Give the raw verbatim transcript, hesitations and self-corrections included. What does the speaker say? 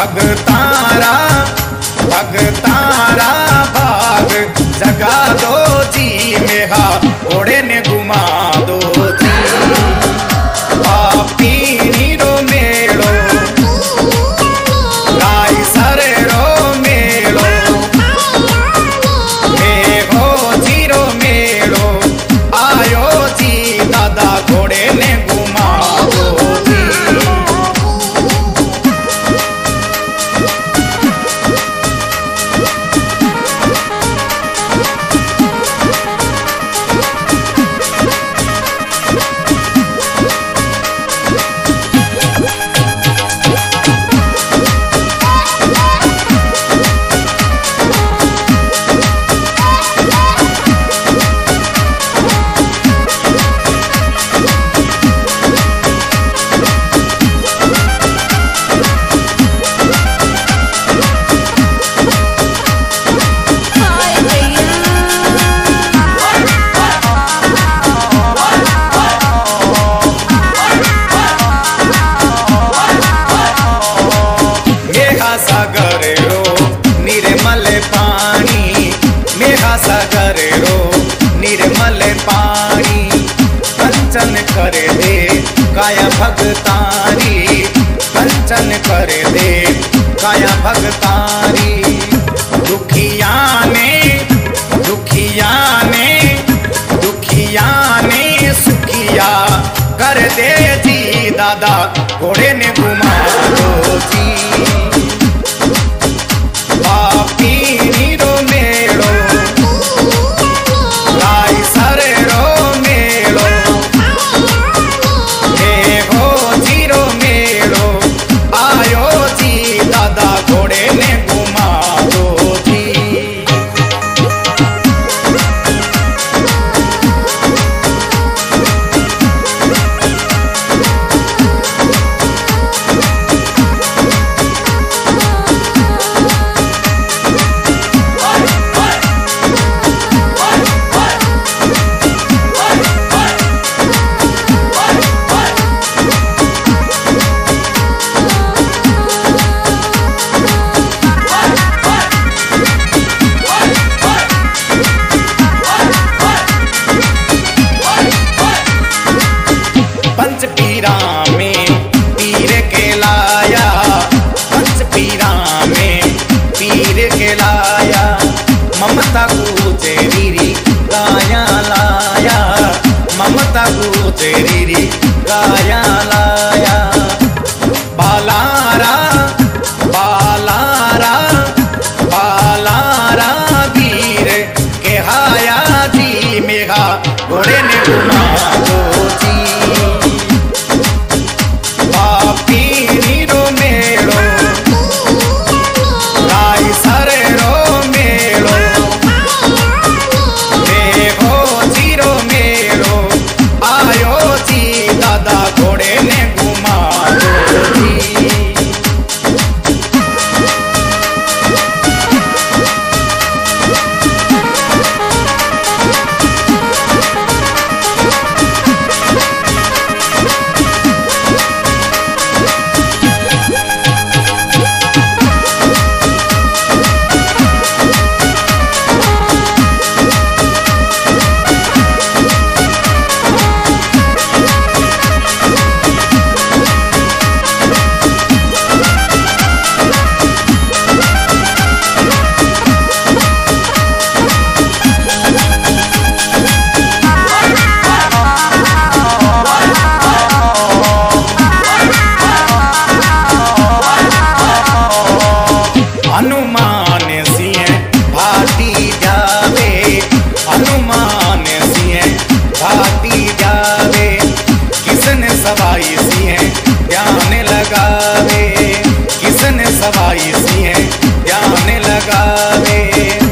भगतारा भगतारा भाग जगा दो जी मेहा घोड़े ने घुमा दो जी पापी रो मेड़ो गाय सरे रो मेड़ो मेघो जीरो मेड़ो आयो जी दादा घोड़े ने घुमा दो जी सागर रो निर्मल पानी मेघा सागर रो निर्मल पानी कंचन कर दे काया भगतारी कंचन कर दे काया भगतारी दुखिया ने दुखिया ने दुखिया ने सुखिया कर दे जी दादा घोड़े ने घुमा दो जी ममता को तेरी गाया लाया ममता को तेरी गाया लाया बालारा बालारा बालारा वीर के हाया जी मेघा घोड़े ने घुमा दो जी पापी रो मेड़ो गाय सरे रो घोड़े ने घुमा दो जी हनुमान सिंह भाती जावे हनुमान सिंह भाती जावे किसने सवाई सिंह ध्यान लगावे किसने सवाई सिंह ध्यान लगावे।